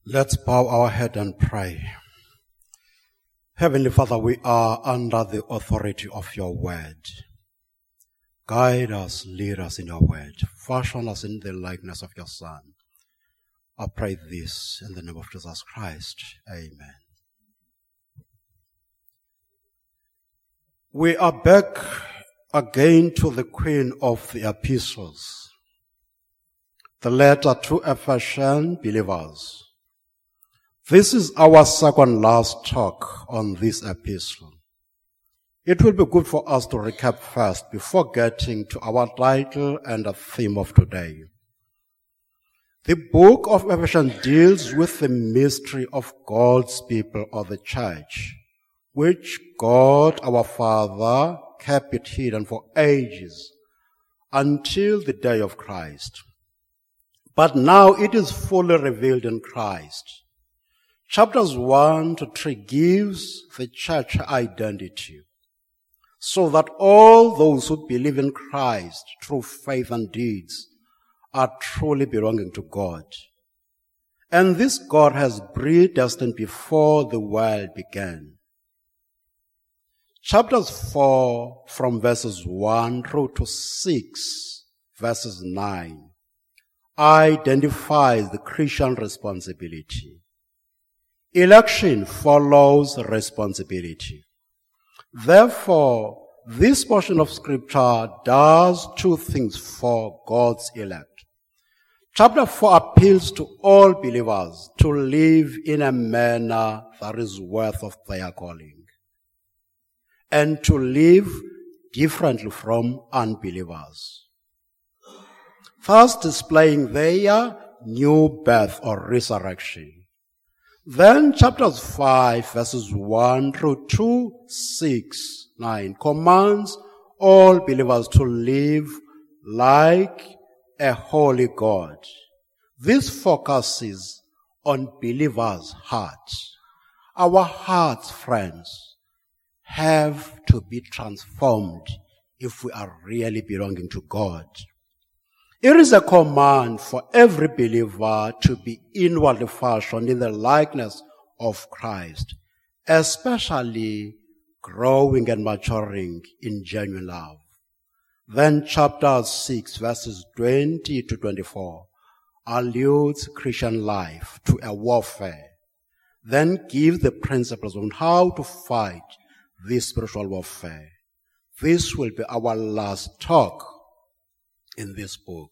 Let's bow our head and pray. Heavenly Father, we are under the authority of your word. Guide us, lead us in your word. Fashion us in the likeness of your Son. I pray this in the name of Jesus Christ. Amen. We are back again to the Queen of the Epistles, the letter to Ephesian believers. This is our second last talk on this epistle. It will be good for us to recap first before getting to our title and the theme of today. The book of Ephesians deals with the mystery of God's people or the church, which God our Father kept it hidden for ages until the day of Christ. But now it is fully revealed in Christ. Chapters 1 to 3 gives the church identity, so that all those who believe in Christ through faith and deeds are truly belonging to God. And this God has predestined before the world began. Chapters 4 from verses 1 through to 6, verses 9, identifies the Christian responsibility. Election follows responsibility. Therefore, this portion of Scripture does two things for God's elect. Chapter 4 appeals to all believers to live in a manner that is worthy of their calling, and to live differently from unbelievers, thus displaying their new birth or resurrection. Then chapters 5 verses 1 through 2, 6, 9 commands all believers to live like a holy God. This focuses on believers' hearts. Our hearts, friends, have to be transformed if we are really belonging to God. It is a command for every believer to be inwardly fashioned in the likeness of Christ, especially growing and maturing in genuine love. Then chapter 6 verses 20 to 24 alludes Christian life to a warfare, then gives the principles on how to fight this spiritual warfare. This will be our last talk in this book.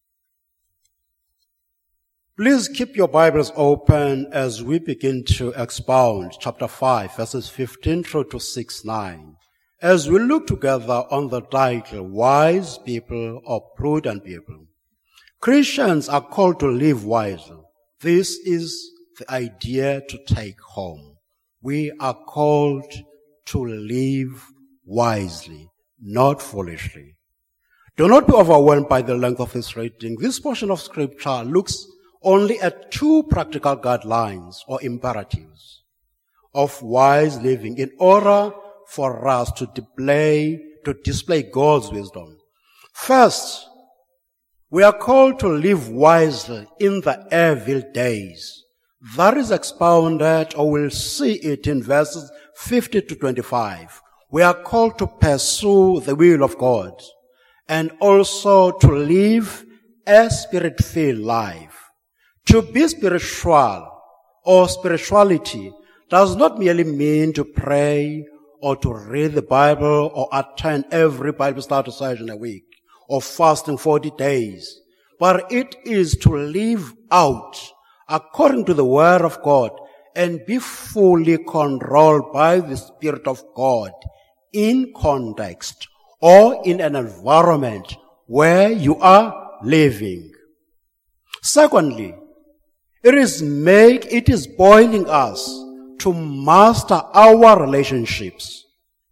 Please keep your Bibles open as we begin to expound chapter 5, verses 15 through to 6-9, as we look together on the title, Wise People or Prudent People. Christians are called to live wisely. This is the idea to take home. We are called to live wisely, not foolishly. Do not be overwhelmed by the length of this reading. This portion of Scripture looks only at two practical guidelines or imperatives of wise living in order for us to display God's wisdom. First, we are called to live wisely in the evil days. That is expounded, or we'll see it in verses 50 to 25. We are called to pursue the will of God, and also to live a spirit-filled life. To be spiritual or spirituality does not merely mean to pray or to read the Bible or attend every Bible study session a week or fasting 40 days, but it is to live out according to the Word of God and be fully controlled by the Spirit of God in context or in an environment where you are living. Secondly, it is boiling us to master our relationships.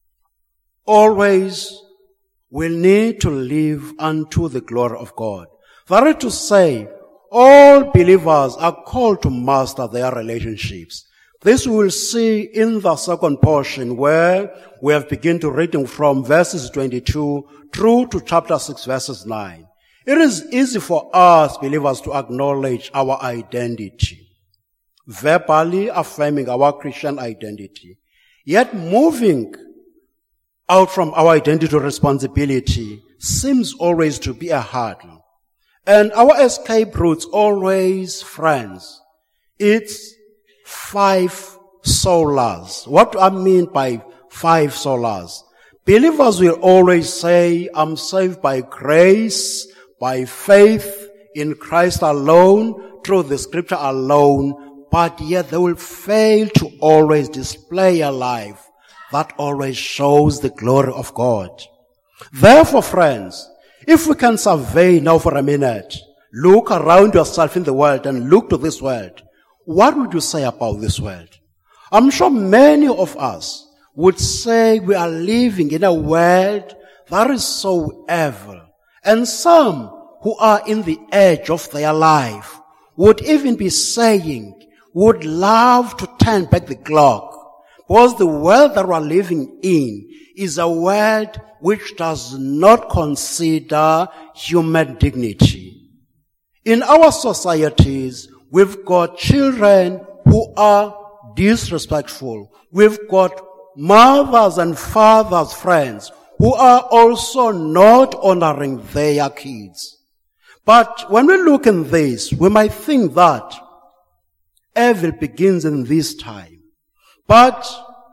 Always we need to live unto the glory of God. That is to say, all believers are called to master their relationships. This we will see in the second portion where we have begun to reading from verses 22 through to chapter 6 verses 9. It is easy for us believers to acknowledge our identity. verbally affirming our Christian identity, yet moving out from our identity responsibility seems always to be a hurdle. And our escape routes always, friends, it's 5 solas. What do I mean by 5 solas? Believers will always say, I'm saved by grace, by faith in Christ alone, through the scripture alone, but yet they will fail to always display a life that always shows the glory of God. Therefore, friends, if we can survey now for a minute, look around yourself in the world and look to this world, what would you say about this world? I'm sure many of us would say we are living in a world that is so evil. And some who are in the edge of their life would even be saying, would love to turn back the clock. Because the world that we're living in is a world which does not consider human dignity. In our societies, we've got children who are disrespectful. We've got mothers and fathers, friends, who are also not honoring their kids. But when we look in this, we might think that evil begins in this time. But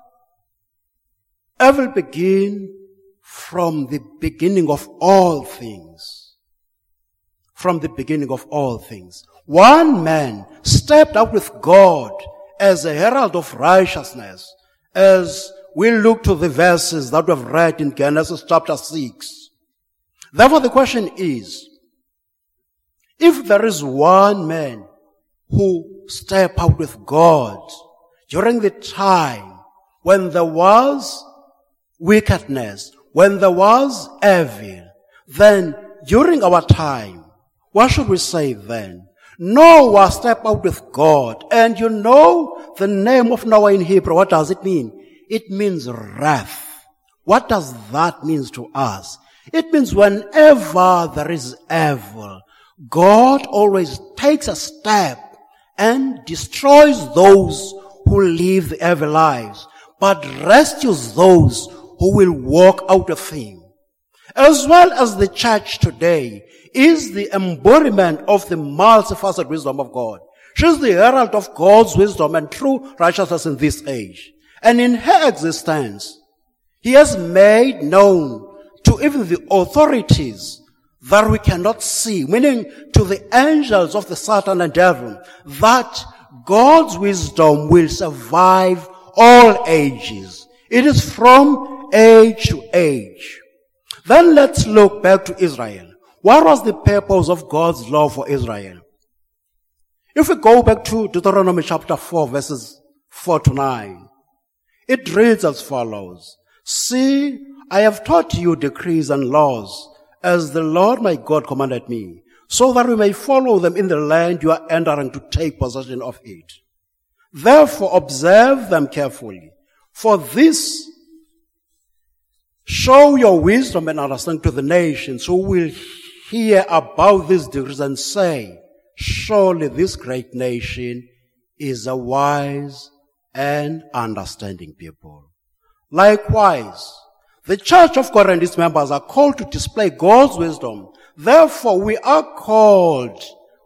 evil begins from the beginning of all things. From the beginning of all things. One man stepped up with God as a herald of righteousness, as we look to the verses that we've read in Genesis chapter 6. Therefore the question is, if there is one man who stepped out with God during the time when there was wickedness, when there was evil, then during our time, what should we say then? Noah stepped out with God. And you know the name of Noah in Hebrew, what does it mean? It means wrath. What does that mean to us? It means whenever there is evil, God always takes a step and destroys those who live the evil lives, but rescues those who will walk out of him. As well as the church today is the embodiment of the multifaceted wisdom of God. She is the herald of God's wisdom and true righteousness in this age. And in her existence, he has made known to even the authorities that we cannot see, meaning to the angels of the Satan and devil, that God's wisdom will survive all ages. It is from age to age. Then let's look back to Israel. What was the purpose of God's law for Israel? If we go back to Deuteronomy chapter 4, verses 4 to 9, it reads as follows. See, I have taught you decrees and laws, as the Lord my God commanded me, so that we may follow them in the land you are entering to take possession of it. Therefore observe them carefully, for this show your wisdom and understanding to the nations who will hear about these decrees and say, surely this great nation is a wise and understanding people. Likewise, the church of God and its members are called to display God's wisdom. Therefore, we are called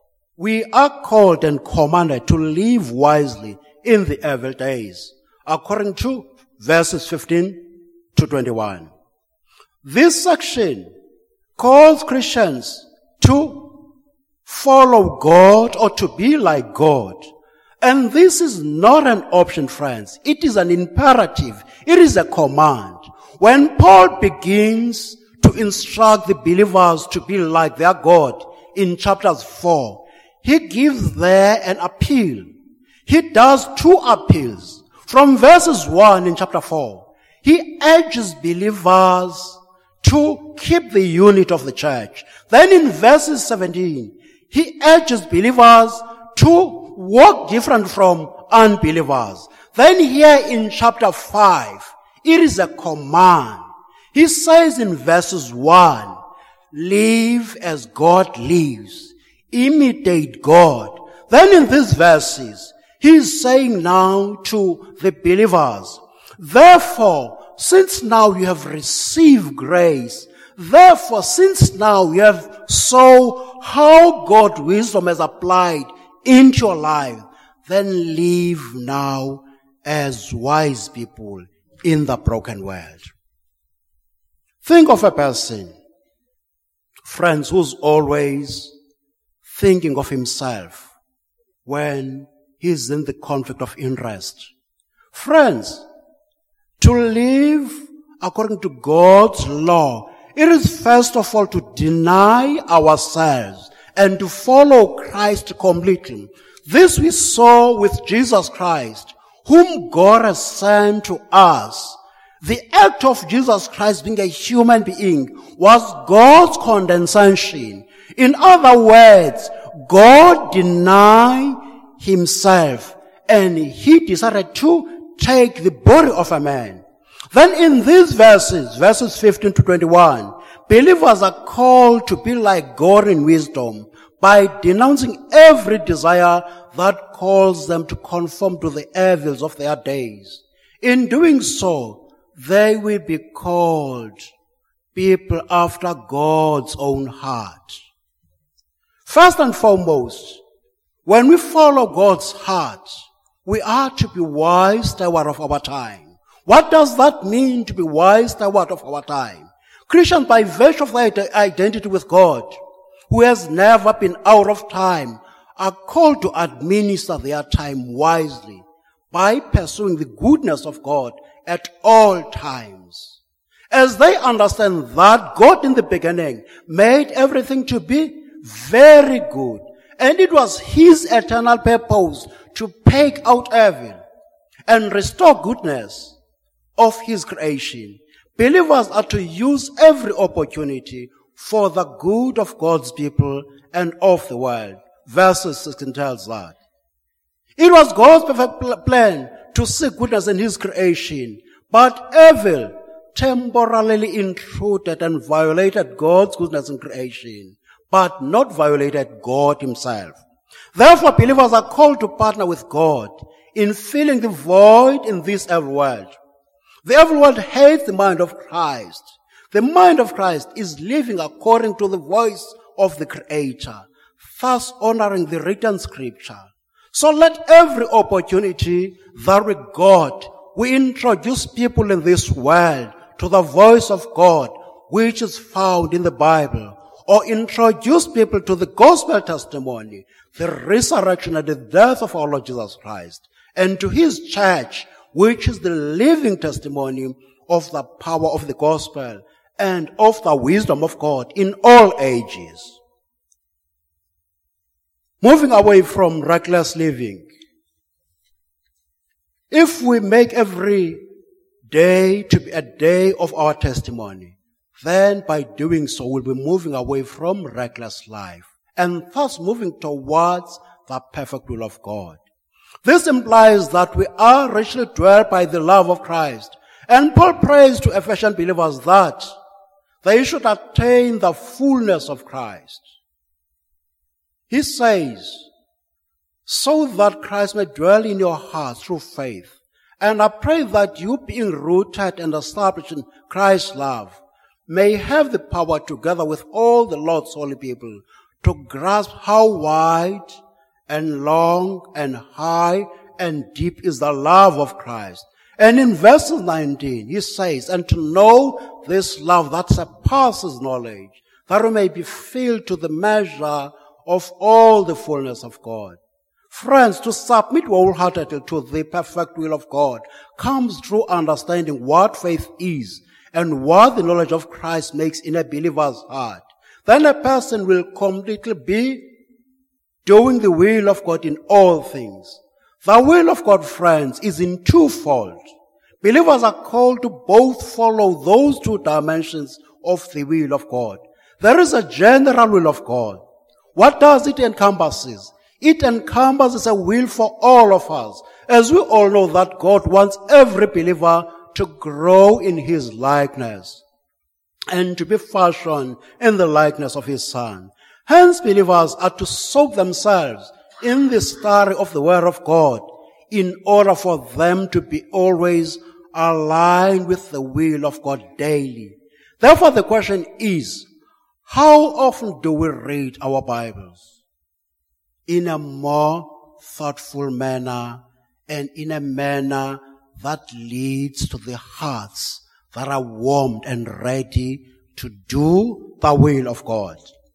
and commanded to live wisely in the evil days, according to verses 15 to 21. This section calls Christians to follow God or to be like God. And this is not an option, friends. It is an imperative. It is a command. When Paul begins to instruct the believers to be like their God in chapters 4, he gives there an appeal. He does 2 appeals. From verses 1 in chapter 4, he urges believers to keep the unity of the church. Then in verses 17, he urges believers to walk different from unbelievers. Then here in chapter 5, it is a command. He says in verses 1, live as God lives. Imitate God. Then in these verses, He is saying now to the believers, therefore, since now you have received grace, therefore, since now you have saw how God's wisdom has applied into your life, then live now as wise people in the broken world. Think of a person, friends, who's always thinking of himself when he's in the conflict of interest. Friends, to live according to God's law, it is first of all to deny ourselves and to follow Christ completely. This we saw with Jesus Christ, whom God has sent to us. The act of Jesus Christ being a human being was God's condescension. In other words, God denied himself and he decided to take the body of a man. Then in these verses 15 to 21, believers are called to be like God in wisdom by denouncing every desire that calls them to conform to the evils of their days. In doing so, they will be called people after God's own heart. First and foremost, when we follow God's heart, we are to be wise steward of our time. What does that mean to be wise steward of our time? Christians, by virtue of their identity with God, who has never been out of time, are called to administer their time wisely by pursuing the goodness of God at all times. As they understand that God in the beginning made everything to be very good, and it was his eternal purpose to take out evil and restore goodness of his creation, believers are to use every opportunity for the good of God's people and of the world. Verse 16 tells that. It was God's perfect plan to seek goodness in his creation, but evil temporarily intruded and violated God's goodness in creation, but not violated God himself. Therefore, believers are called to partner with God in filling the void in this evil world. The evil world hates the mind of Christ. The mind of Christ is living according to the voice of the Creator, thus honoring the written scripture. So let every opportunity that we got, we introduce people in this world to the voice of God, which is found in the Bible, or introduce people to the gospel testimony, the resurrection and the death of our Lord Jesus Christ, and to his church, which is the living testimony of the power of the gospel and of the wisdom of God in all ages. Moving away from reckless living, if we make every day to be a day of our testimony, then by doing so we'll be moving away from reckless life and thus moving towards the perfect will of God. This implies that we are richly dwelt by the love of Christ. And Paul prays to Ephesian believers that they should attain the fullness of Christ. He says, so that Christ may dwell in your hearts through faith. And I pray that you, being rooted and established in Christ's love, may have the power together with all the Lord's holy people to grasp how wide and long and high and deep is the love of Christ. And in verse 19, he says, and to know this love that surpasses knowledge, that we may be filled to the measure of all the fullness of God. Friends, to submit wholeheartedly to the perfect will of God comes through understanding what faith is and what the knowledge of Christ makes in a believer's heart. Then a person will completely be doing the will of God in all things. The will of God, friends, is in twofold. Believers are called to both follow those two dimensions of the will of God. There is a general will of God. What does it encompass? It encompasses a will for all of us. As we all know that God wants every believer to grow in his likeness and to be fashioned in the likeness of his Son. Hence, believers are to soak themselves in the study of the Word of God in order for them to be always aligned with the will of God daily. Therefore, the question is, how often do we read our Bibles? In a more thoughtful manner and in a manner that leads to the hearts that are warmed and ready to do the will of God.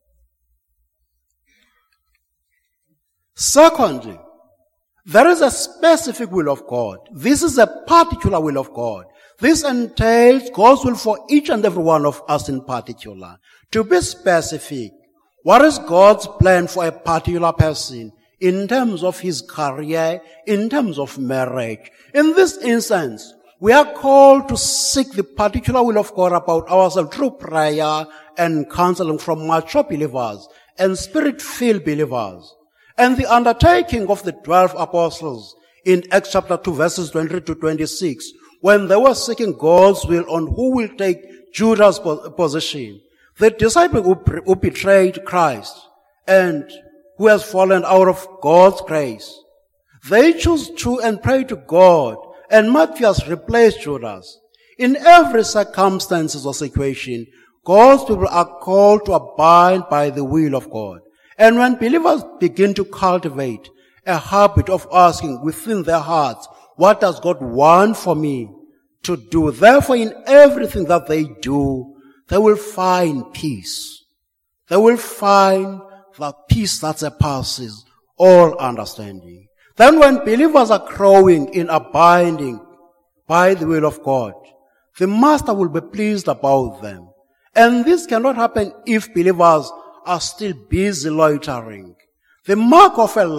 Secondly, there is a specific will of God. This is a particular will of God. This entails God's will for each and every one of us in particular. To be specific, what is God's plan for a particular person in terms of his career, in terms of marriage? In this instance, we are called to seek the particular will of God about ourselves through prayer and counseling from mature believers and spirit-filled believers. And the undertaking of the 12 apostles in Acts chapter 2 verses 23 to 26, when they were seeking God's will on who will take Judas' position, the disciple who betrayed Christ and who has fallen out of God's grace, they choose to and pray to God, and Matthias replaced Judas. In every circumstance or situation, God's people are called to abide by the will of God. And when believers begin to cultivate a habit of asking within their hearts, what does God want for me to do? Therefore, in everything that they do, they will find peace. They will find the peace that surpasses all understanding. Then when believers are growing in abiding by the will of God, the Master will be pleased about them. And this cannot happen if believers are still busy loitering. The mark of a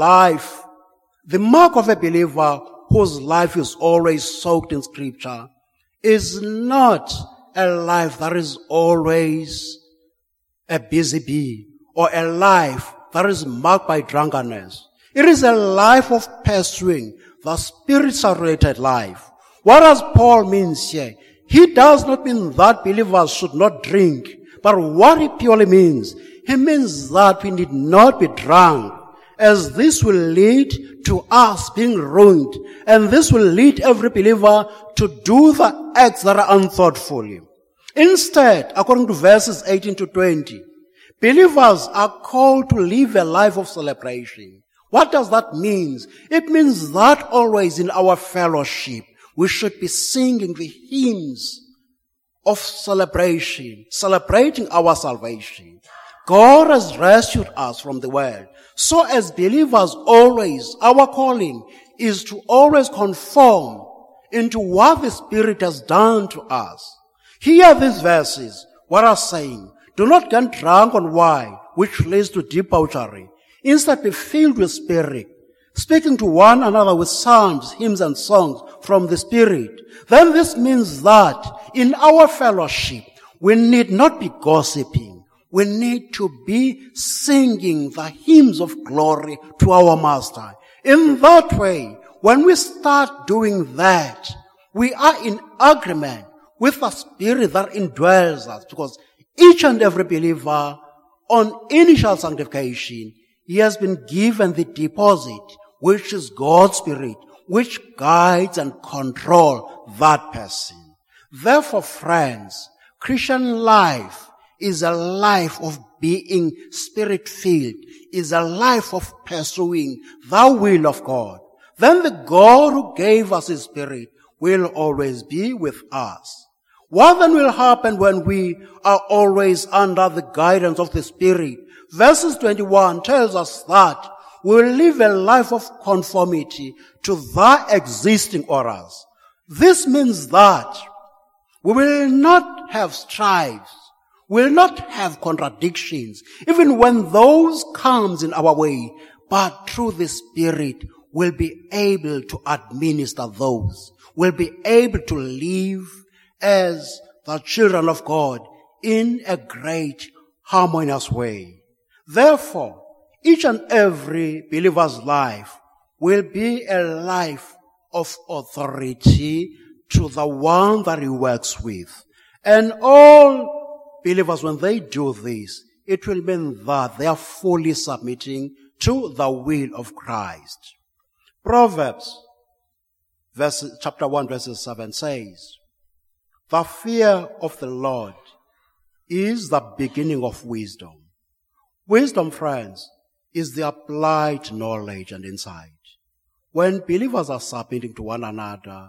believer whose life is always soaked in Scripture is not a life that is always a busy bee or a life that is marked by drunkenness. It is a life of pursuing the spirit-saturated life. What does Paul mean here? He does not mean that believers should not drink, but what he purely means, he means that we need not be drunk, as this will lead to us being ruined, and this will lead every believer to do the acts that are unthoughtful. Instead, according to verses 18 to 20, believers are called to live a life of celebration. What does that mean? It means that always in our fellowship, we should be singing the hymns of celebration, celebrating our salvation. God has rescued us from the world. So as believers always, our calling is to always conform into what the Spirit has done to us. Hear these verses, what are saying. Do not get drunk on wine, which leads to debauchery. Instead be filled with Spirit, speaking to one another with psalms, hymns, and songs from the Spirit. Then this means that in our fellowship, we need not be gossiping. We need to be singing the hymns of glory to our Master. In that way, when we start doing that, we are in agreement with the Spirit that indwells us, because each and every believer on initial sanctification, he has been given the deposit, which is God's Spirit, which guides and controls that person. Therefore, friends, Christian life is a life of being Spirit-filled, is a life of pursuing the will of God. Then the God who gave us His Spirit will always be with us. What then will happen when we are always under the guidance of the Spirit? Verses 21 tells us that we will live a life of conformity to the existing orders. This means that we will not have strifes, we will not have contradictions, even when those comes in our way, but through the Spirit we'll be able to administer those. We'll be able to live as the children of God in a great harmonious way. Therefore, each and every believer's life will be a life of authority to the one that he works with. And all believers, when they do this, it will mean that they are fully submitting to the will of Christ. Proverbs chapter 1 verses 7 says, "The fear of the Lord is the beginning of wisdom." Wisdom, friends, is the applied knowledge and insight. When believers are submitting to one another,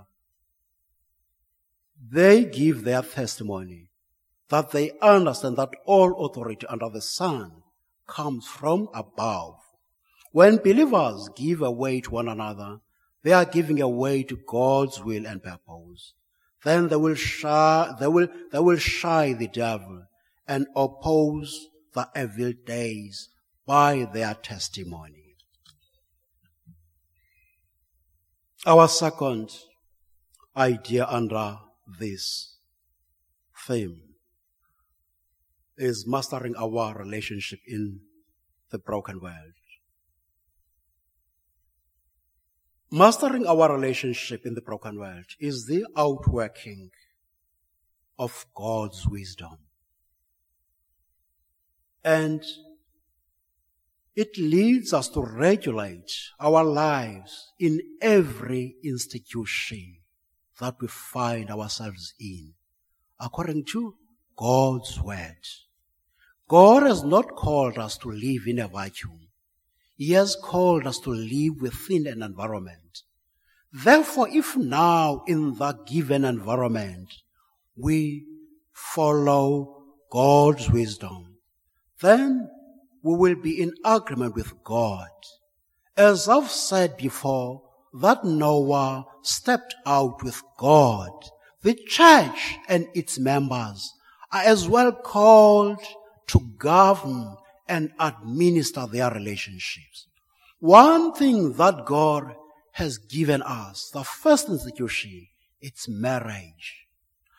they give their testimony that they understand that all authority under the sun comes from above. When believers give away to one another, they are giving away to God's will and purpose. Then they will shy the devil and oppose the evil days by their testimony. Our second idea under this theme is mastering our relationship in the broken world. Mastering our relationship in the broken world is the outworking of God's wisdom. And it leads us to regulate our lives in every institution that we find ourselves in, according to God's word. God has not called us to live in a vacuum. He has called us to live within an environment. Therefore, if now in the given environment we follow God's wisdom, then we will be in agreement with God. As I've said before, that Noah stepped out with God. The church and its members are as well called to govern and administer their relationships. One thing that God has given us, the first institution, it's marriage.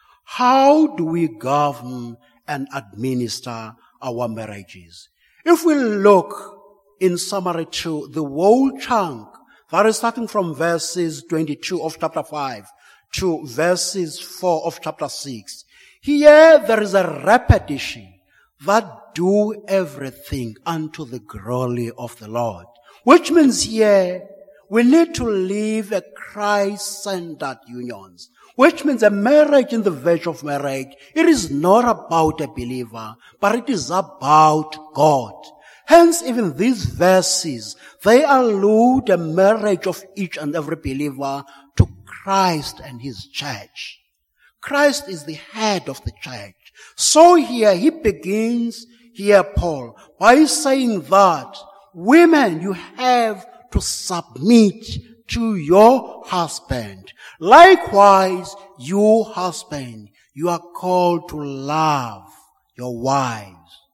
How do we govern and administer our marriages? If we look in summary to the whole chunk, that is starting from verses 22 of chapter 5 to verses 4 of chapter 6, here there is a repetition that do everything unto the glory of the Lord. Which means here, we need to live a Christ-centered unions. Which means a marriage in the virtue of marriage, it is not about a believer, but it is about God. Hence, even these verses, they allude the marriage of each and every believer to Christ and His church. Christ is the head of the church. So here he begins, Paul, by saying that women, you have to submit to your husband. Likewise, you husband, you are called to love your wives,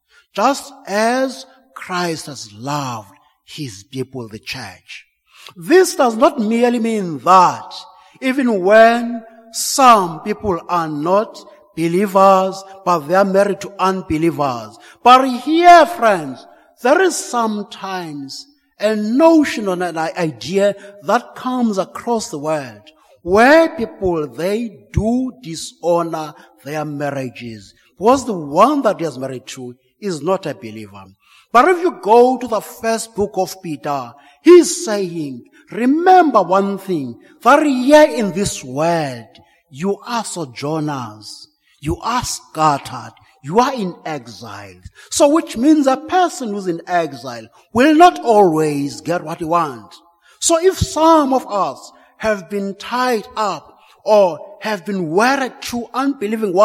just as Christ has loved His people, the church. This does not merely mean that even when some people are not believers, but they are married to unbelievers. But here, friends, there is sometimes a notion or an idea that comes across the world where people, they do dishonor their marriages because the one that he is married to is not a believer. But if you go to the first book of Peter, he's saying, remember one thing, that here in this world, you are sojourners. You are scattered. You are in exile. So which means a person who's in exile will not always get what he wants. So if some of us have been tied up or have been wedded to unbelieving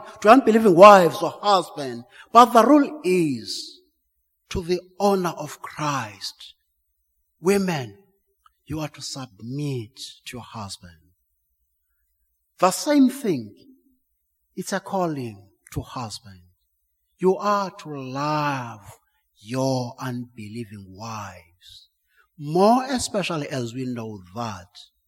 wives or husbands, but the rule is to the honor of Christ. Women, you are to submit to your husband. The same thing. It's a calling to husband. You are to love your unbelieving wives. More especially as we know that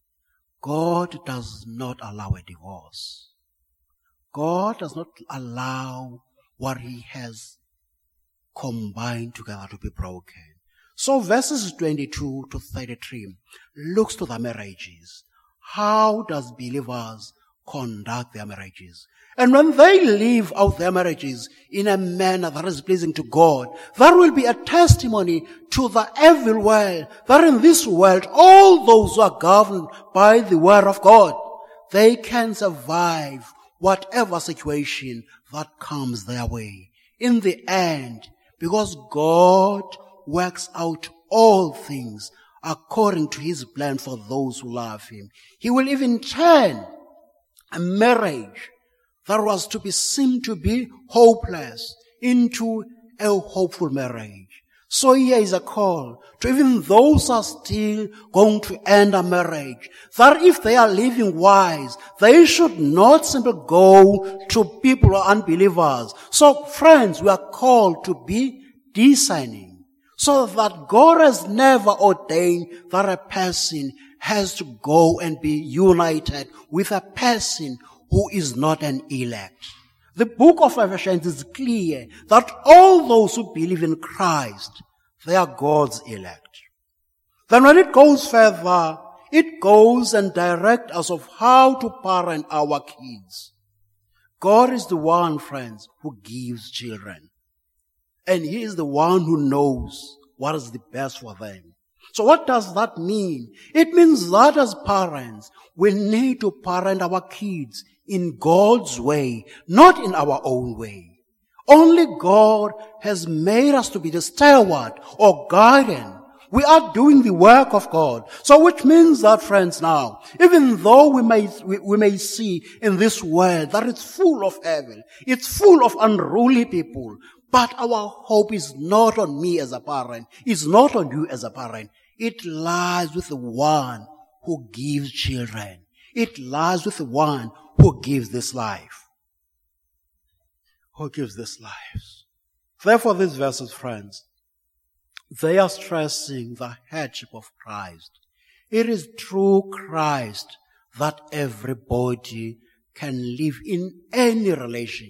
God does not allow a divorce. God does not allow what He has combined together to be broken. So verses 22 to 33 looks to the marriages. How does believers conduct their marriages. And when they live out their marriages in a manner that is pleasing to God, there will be a testimony to the evil world, that in this world, all those who are governed by the word of God, they can survive whatever situation that comes their way. In the end, because God works out all things according to his plan for those who love him, he will even turn a marriage that was to be seemed to be hopeless into a hopeful marriage. So here is a call to even those who are still going to end a marriage, that if they are living wise, they should not simply go to people who are unbelievers. So friends, we are called to be discerning, so that God has never ordained that a person has to go and be united with a person who is not an elect. The book of Ephesians is clear that all those who believe in Christ, they are God's elect. Then when it goes further, it goes and directs us of how to parent our kids. God is the one, friends, who gives children. And he is the one who knows what is the best for them. So what does that mean? It means that as parents, we need to parent our kids in God's way, not in our own way. Only God has made us to be the steward or guardian. We are doing the work of God. So which means that, friends, now, even though we may see in this world that it's full of evil, it's full of unruly people, but our hope is not on me as a parent, it's not on you as a parent. It lies with the one who gives children. It lies with the one who gives this life. Who gives this life. Therefore, these verses, friends, they are stressing the headship of Christ. It is through Christ that everybody can live in any relationship,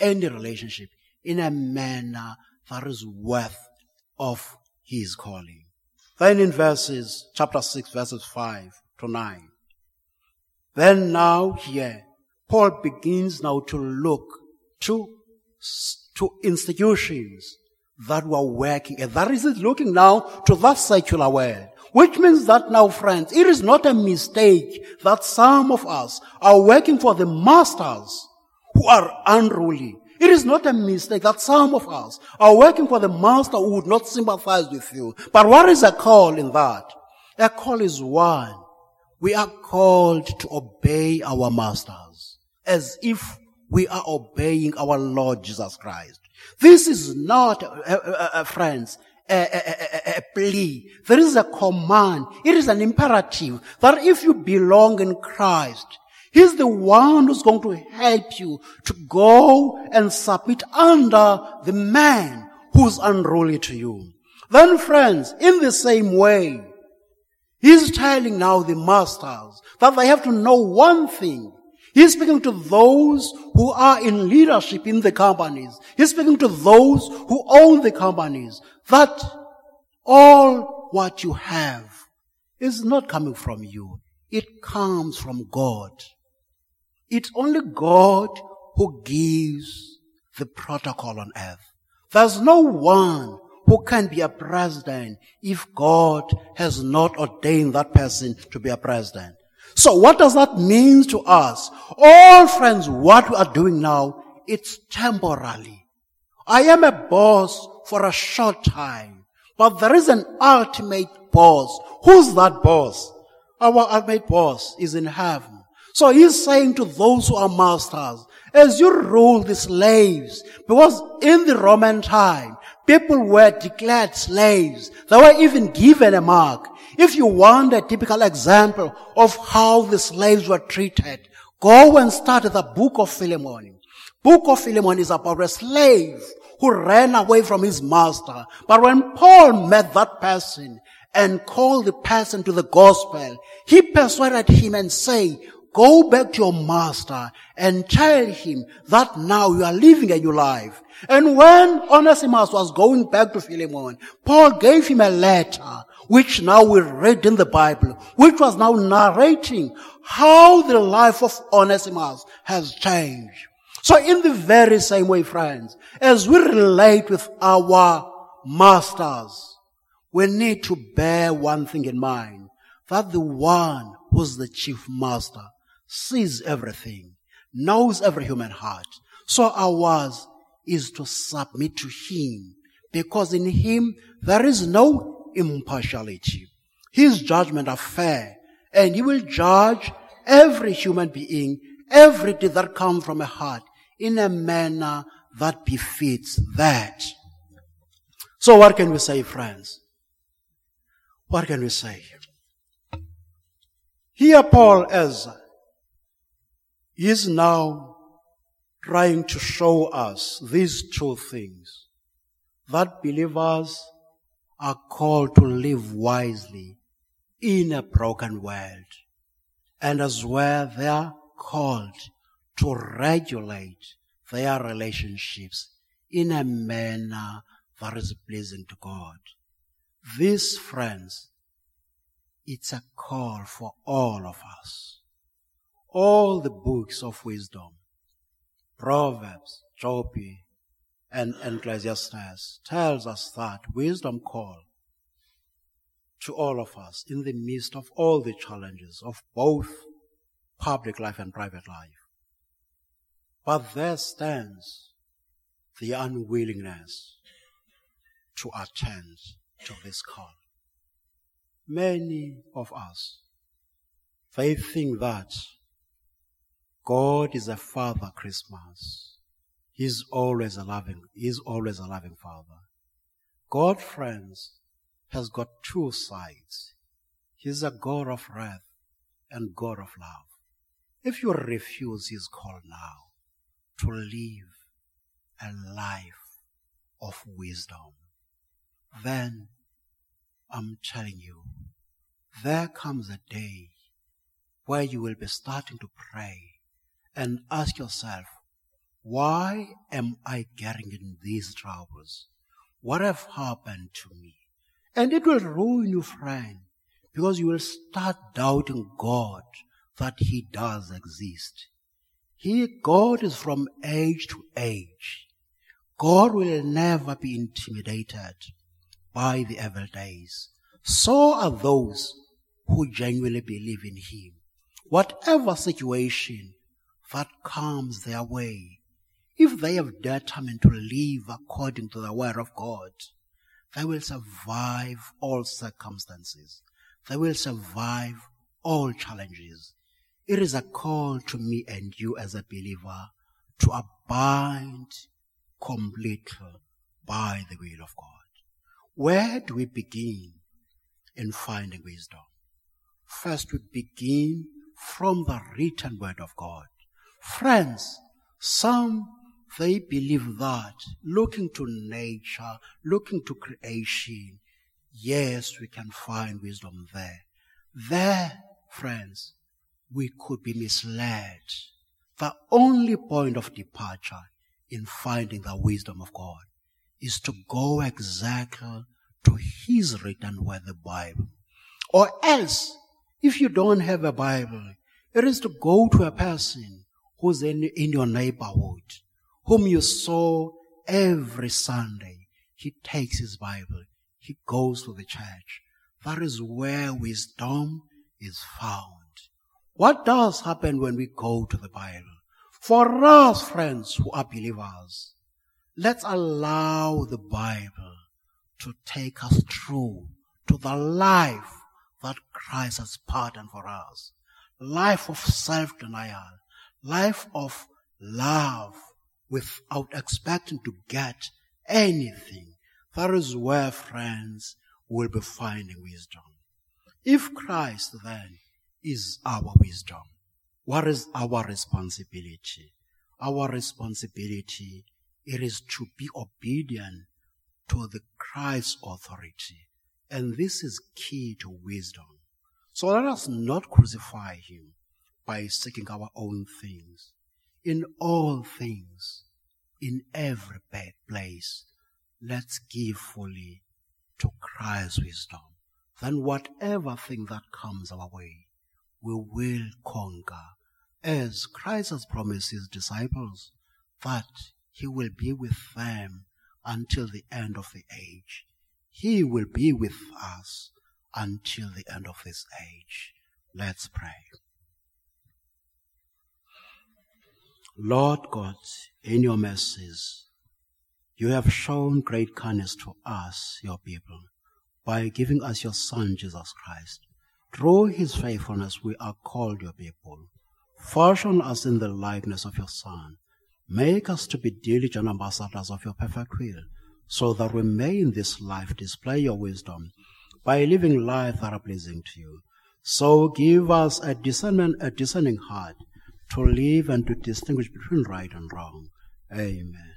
in a manner that is worth of his calling. Then in chapter 6, verses 5 to 9. Then now here, Paul begins now to look to institutions that were working. And that is looking now to that secular world. Which means that now, friends, it is not a mistake that some of us are working for the masters who are unruly. It is not a mistake that some of us are working for the master who would not sympathize with you. But what is a call in that? A call is one. We are called to obey our masters as if we are obeying our Lord Jesus Christ. This is not, friends, a plea. There is a command. It is an imperative that if you belong in Christ, he's the one who's going to help you to go and submit under the man who's unruly to you. Then, friends, in the same way, he's telling now the masters that they have to know one thing. He's speaking to those who are in leadership in the companies. He's speaking to those who own the companies, that all what you have is not coming from you. It comes from God. It's only God who gives the protocol on earth. There's no one who can be a president if God has not ordained that person to be a president. So what does that mean to us? All friends, what we are doing now, it's temporarily. I am a boss for a short time, but there is an ultimate boss. Who's that boss? Our ultimate boss is in heaven. So he's saying to those who are masters, as you rule the slaves, because in the Roman time, people were declared slaves. They were even given a mark. If you want a typical example of how the slaves were treated, go and start the book of Philemon. Book of Philemon is about a slave who ran away from his master. But when Paul met that person and called the person to the gospel, he persuaded him and said, go back to your master and tell him that now you are living a new life. And when Onesimus was going back to Philemon, Paul gave him a letter which now we read in the Bible, which was now narrating how the life of Onesimus has changed. So in the very same way, friends, as we relate with our masters, we need to bear one thing in mind, that the one who's the chief master sees everything, knows every human heart. So ours is to submit to him, because in him there is no impartiality. His judgments are fair, and he will judge every human being, every deed that comes from a heart, in a manner that befits that. So what can we say, friends? What can we say? Here Paul, as he is now trying to show us these two things, that believers are called to live wisely in a broken world, and as well they are called to regulate their relationships in a manner that is pleasing to God. This, friends, it's a call for all of us. All the books of wisdom, Proverbs, Job, and Ecclesiastes tells us that wisdom call to all of us in the midst of all the challenges of both public life and private life. But there stands the unwillingness to attend to this call. Many of us, they think that God is a Father Christmas. He's always a loving Father. God, friends, has got two sides. He's a God of wrath and God of love. If you refuse his call now to live a life of wisdom, then I'm telling you, there comes a day where you will be starting to pray and ask yourself, why am I getting in these troubles? What have happened to me? And it will ruin you, friend, because you will start doubting God, that he does exist. God is from age to age. God will never be intimidated by the evil days. So are those who genuinely believe in him. Whatever situation that comes their way, if they have determined to live according to the word of God, they will survive all circumstances. They will survive all challenges. It is a call to me and you as a believer to abide completely by the will of God. Where do we begin in finding wisdom? First, we begin from the written word of God. Friends, some, they believe that looking to nature, looking to creation, yes, we can find wisdom there. There, friends, we could be misled. The only point of departure in finding the wisdom of God is to go exactly to his written word, the Bible. Or else, if you don't have a Bible, it is to go to a person who's in your neighborhood, whom you saw every Sunday. He takes his Bible. He goes to the church. That is where wisdom is found. What does happen when we go to the Bible? For us, friends who are believers, let's allow the Bible to take us through to the life that Christ has pardoned for us. Life of self-denial, life of love without expecting to get anything. That is where, friends, we'll be finding wisdom. If Christ then is our wisdom, what is our responsibility? Our responsibility, it is to be obedient to the Christ's authority. And this is key to wisdom. So let us not crucify him by seeking our own things. In all things, in every place, let's give fully to Christ's wisdom. then whatever thing that comes our way, we will conquer, as Christ has promised his disciples that he will be with them until the end of the age. He will be with us until the end of this age. Let's pray. Lord God, in your mercies, you have shown great kindness to us, your people, by giving us your Son, Jesus Christ. Through his faithfulness, we are called your people. Fashion us in the likeness of your Son. Make us to be diligent ambassadors of your perfect will, so that we may in this life display your wisdom by living lives that are pleasing to you. So give us a discerning heart to live and to distinguish between right and wrong. Amen.